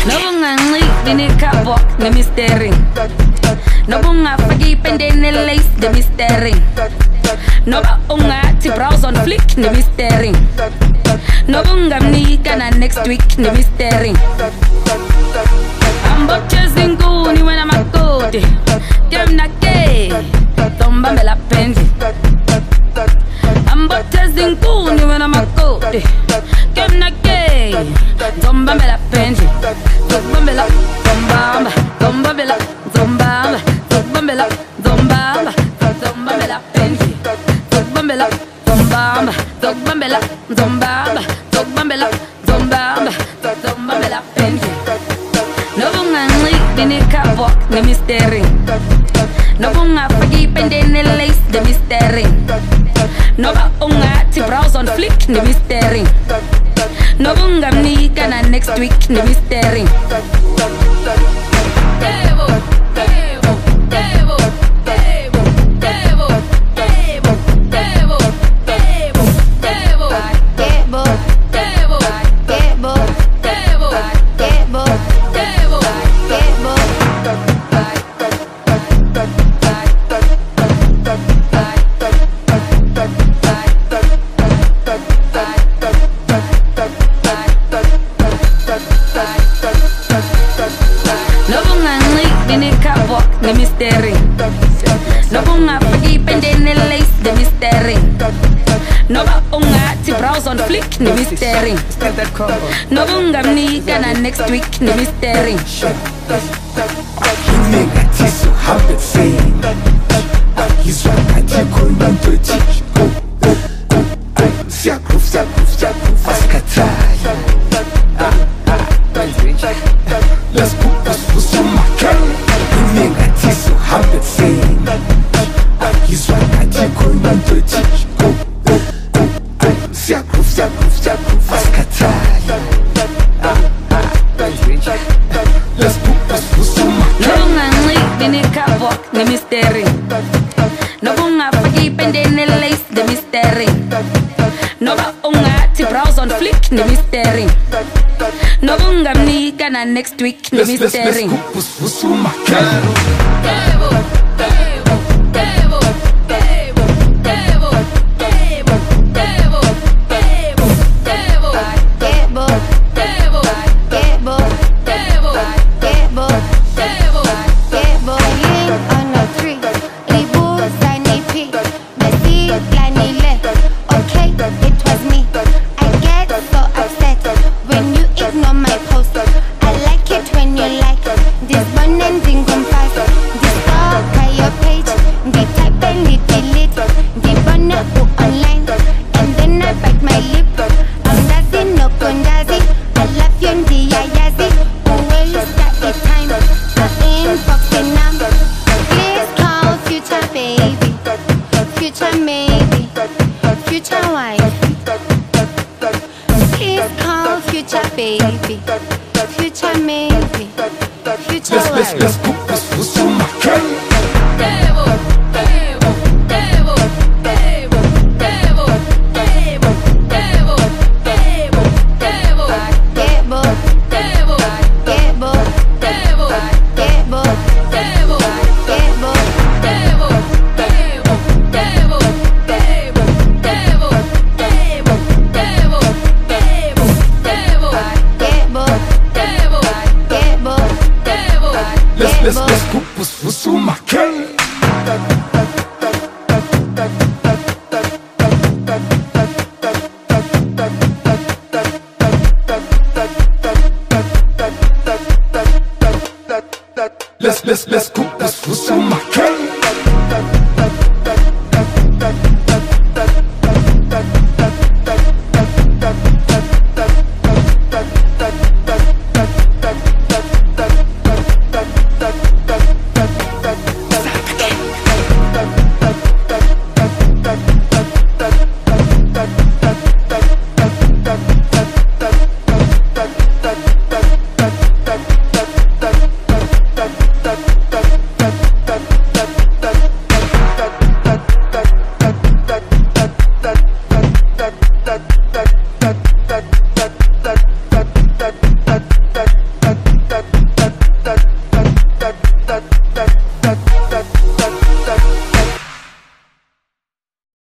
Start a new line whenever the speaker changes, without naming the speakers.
No bunga bini kapok na misteri. No bunga fagi pende ne lace de misteri. No bunga ti browse on flick ne misteri. No bunga mni kana next week ne misteri. I'm but chasing goony when I'm a code. Kem na ke, tomba me la penzi. I'm but chasing goony when I'm a code. Kem na ke, tomba me la penzi. Tomba me la, tomba, tomba me la, tomba, tomba me la, tomba, tomba me la penzi. Tomba me la, tomba, tomba me la, tomba, tomba me la, tomba, tomba me la penzi. No bunga bini kapok na misteri. No bunga fagi pende ne lace de misteri. No bunga ti browse on flick ne misteri. No bunga mni kana next week ne misteri. Devo, devo, devo, devo, devo, devo, devo, devo, devo, devo, devo, devo, devo, devo. No bunga bini kapok na misteri. No bunga fagi pende ne lace de misteri. No bunga ti browse on flick ne misteri. No bunga mni kana next week ne misteri.
Nigga tisu habit saying he's right at you going on to teach. Siakruf, siakruf, siakruf, askatai. Let's put this for some makel. Nigga tisu habit saying he's right at you going on to teach. Siakruf, siakruf, siakruf, askatai. Let's put this for some makel.
No bunga bini kapok na misteri. No bunga fagi pende ne lace de misteri. No bunga ti browse on flick ne misteri. No bunga mni kana next week ne misteri.
Let's put this for some makel.
Devo, devo, devo, devo, devo, devo, devo, devo, devo, devo, devo, devo, devo, devo, devo, devo.
On a tree, Ibu Sani P, Besi Lanile. Okay, it was me. I get so upset when you ignore my post. I like it when you like this one and ding compass. This talk by your page, the type and the delete, the banner online, and then I bite my lip. I'm dancing no kondazi. I love you and the ayazi. Who waste the time? I'm inboxing now. Please call future baby, future maybe, future wife. Please call future baby, future maybe, future wife.
Let's put this for some makel.
Devo, devo, devo, devo, devo, devo, devo, devo, devo,
Debo,
devo,
debo,
devo,
debo,
devo,
debo,
devo, devo, devo, devo, devo, devo, devo, devo, devo,
debo,
devo,
debo,
devo.
Let's put this for some makel. Let's cook this for some makel. that